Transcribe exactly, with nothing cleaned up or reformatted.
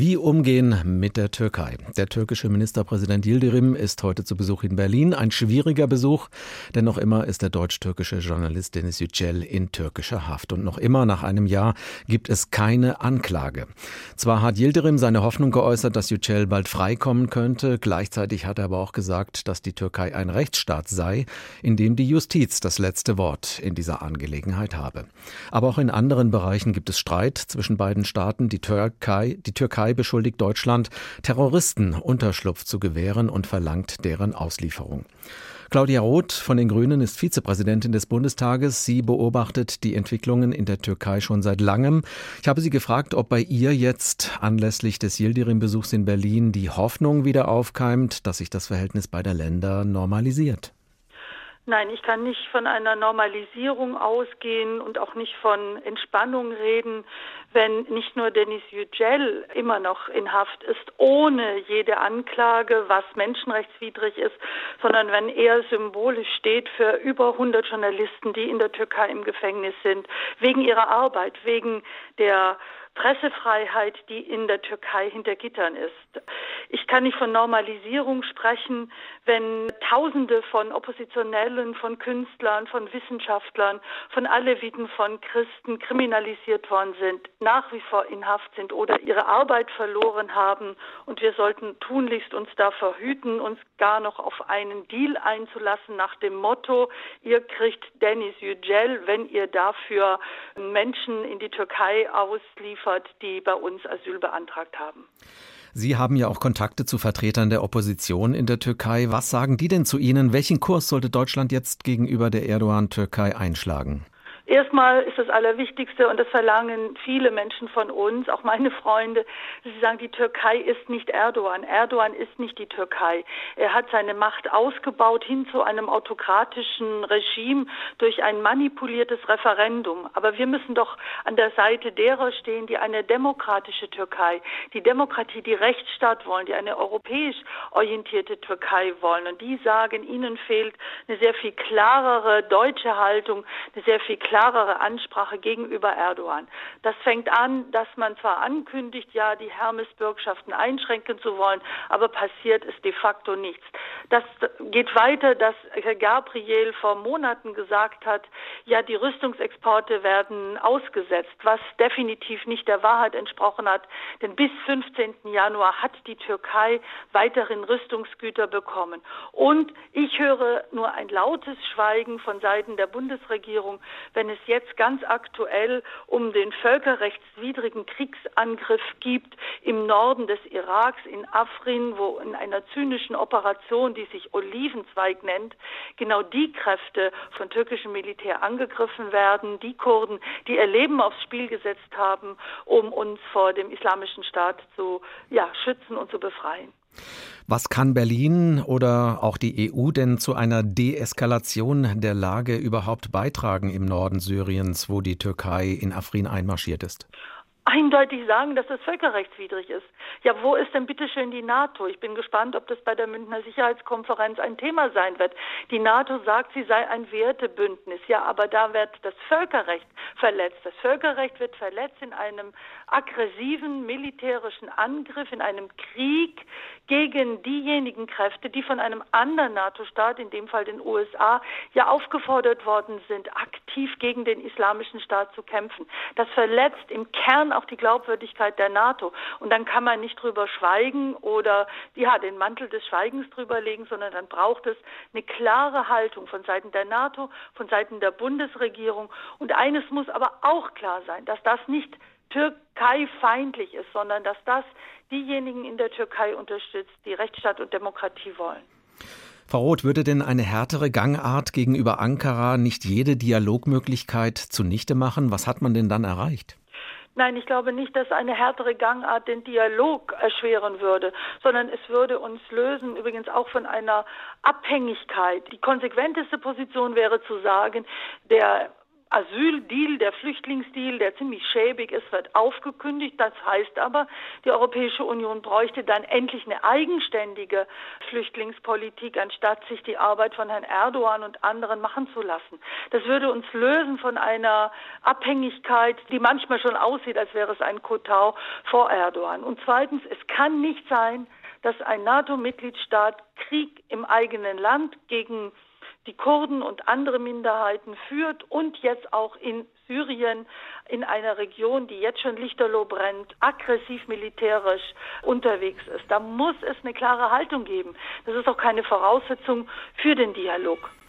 Wie umgehen mit der Türkei? Der türkische Ministerpräsident Yildirim ist heute zu Besuch in Berlin. Ein schwieriger Besuch, denn noch immer ist der deutsch-türkische Journalist Deniz Yücel in türkischer Haft. Und noch immer nach einem Jahr gibt es keine Anklage. Zwar hat Yildirim seine Hoffnung geäußert, dass Yücel bald freikommen könnte. Gleichzeitig hat er aber auch gesagt, dass die Türkei ein Rechtsstaat sei, in dem die Justiz das letzte Wort in dieser Angelegenheit habe. Aber auch in anderen Bereichen gibt es Streit zwischen beiden Staaten. Die Türkei, die Türkei beschuldigt Deutschland, Terroristen Unterschlupf zu gewähren und verlangt deren Auslieferung. Claudia Roth von den Grünen ist Vizepräsidentin des Bundestages. Sie beobachtet die Entwicklungen in der Türkei schon seit langem. Ich habe sie gefragt, ob bei ihr jetzt anlässlich des Yildirim-Besuchs in Berlin die Hoffnung wieder aufkeimt, dass sich das Verhältnis beider Länder normalisiert. Nein, ich kann nicht von einer Normalisierung ausgehen und auch nicht von Entspannung reden, wenn nicht nur Deniz Yücel immer noch in Haft ist, ohne jede Anklage, was menschenrechtswidrig ist, sondern wenn er symbolisch steht für über hundert Journalisten, die in der Türkei im Gefängnis sind, wegen ihrer Arbeit, wegen der Pressefreiheit, die in der Türkei hinter Gittern ist. Ich kann nicht von Normalisierung sprechen, wenn Tausende von Oppositionellen, von Künstlern, von Wissenschaftlern, von Aleviten, von Christen kriminalisiert worden sind, nach wie vor in Haft sind oder ihre Arbeit verloren haben. Und wir sollten tunlichst uns davor hüten, uns gar noch auf einen Deal einzulassen nach dem Motto, ihr kriegt Deniz Yücel, wenn ihr dafür Menschen in die Türkei ausliefert, die bei uns Asyl beantragt haben. Sie haben ja auch Kontakte zu Vertretern der Opposition in der Türkei. Was sagen die denn zu Ihnen? Welchen Kurs sollte Deutschland jetzt gegenüber der Erdogan-Türkei einschlagen? Erstmal ist das Allerwichtigste, und das verlangen viele Menschen von uns, auch meine Freunde, sie sagen, die Türkei ist nicht Erdogan. Erdogan ist nicht die Türkei. Er hat seine Macht ausgebaut hin zu einem autokratischen Regime durch ein manipuliertes Referendum. Aber wir müssen doch an der Seite derer stehen, die eine demokratische Türkei, die Demokratie, die Rechtsstaat wollen, die eine europäisch orientierte Türkei wollen. Und die sagen, ihnen fehlt eine sehr viel klarere deutsche Haltung, eine sehr viel klarere Ansprache gegenüber Erdogan. Das fängt an, dass man zwar ankündigt, ja, die Hermes-Bürgschaften einschränken zu wollen, aber passiert ist de facto nichts. Das geht weiter, dass Herr Gabriel vor Monaten gesagt hat, ja, die Rüstungsexporte werden ausgesetzt, was definitiv nicht der Wahrheit entsprochen hat, denn bis fünfzehnten Januar hat die Türkei weiterhin Rüstungsgüter bekommen. Und ich höre nur ein lautes Schweigen von Seiten der Bundesregierung, wenn es jetzt ganz aktuell um den völkerrechtswidrigen Kriegsangriff gibt im Norden des Iraks, in Afrin, wo in einer zynischen Operation, die sich Olivenzweig nennt, genau die Kräfte von türkischem Militär angegriffen werden, die Kurden, die ihr Leben aufs Spiel gesetzt haben, um uns vor dem Islamischen Staat zu ja, schützen und zu befreien. Was kann Berlin oder auch die E U denn zu einer Deeskalation der Lage überhaupt beitragen im Norden Syriens, wo die Türkei in Afrin einmarschiert ist? Eindeutig sagen, dass das völkerrechtswidrig ist. Ja, wo ist denn bitte schön die NATO? Ich bin gespannt, ob das bei der Münchner Sicherheitskonferenz ein Thema sein wird. Die NATO sagt, sie sei ein Wertebündnis. Ja, aber da wird das Völkerrecht verletzt. Das Völkerrecht wird verletzt in einem aggressiven militärischen Angriff, in einem Krieg gegen diejenigen Kräfte, die von einem anderen NATO-Staat, in dem Fall den U S A, ja aufgefordert worden sind, aktiv gegen den Islamischen Staat zu kämpfen. Das verletzt im Kern auch die Glaubwürdigkeit der NATO. Und dann kann man nicht drüber schweigen oder ja den Mantel des Schweigens drüber legen, sondern dann braucht es eine klare Haltung von Seiten der NATO, von Seiten der Bundesregierung. Und eines muss aber auch klar sein, dass das nicht türkeifeindlich ist, sondern dass das diejenigen in der Türkei unterstützt, die Rechtsstaat und Demokratie wollen. Frau Roth, würde denn eine härtere Gangart gegenüber Ankara nicht jede Dialogmöglichkeit zunichte machen? Was hat man denn dann erreicht? Nein, ich glaube nicht, dass eine härtere Gangart den Dialog erschweren würde, sondern es würde uns lösen, übrigens auch von einer Abhängigkeit. Die konsequenteste Position wäre zu sagen, der Asyldeal, der Flüchtlingsdeal, der ziemlich schäbig ist, wird aufgekündigt. Das heißt aber, die Europäische Union bräuchte dann endlich eine eigenständige Flüchtlingspolitik, anstatt sich die Arbeit von Herrn Erdogan und anderen machen zu lassen. Das würde uns lösen von einer Abhängigkeit, die manchmal schon aussieht, als wäre es ein Kotau vor Erdogan. Und zweitens, es kann nicht sein, dass ein NATO-Mitgliedstaat Krieg im eigenen Land gegen die Kurden und andere Minderheiten führt und jetzt auch in Syrien, in einer Region, die jetzt schon lichterloh brennt, aggressiv militärisch unterwegs ist. Da muss es eine klare Haltung geben. Das ist auch keine Voraussetzung für den Dialog.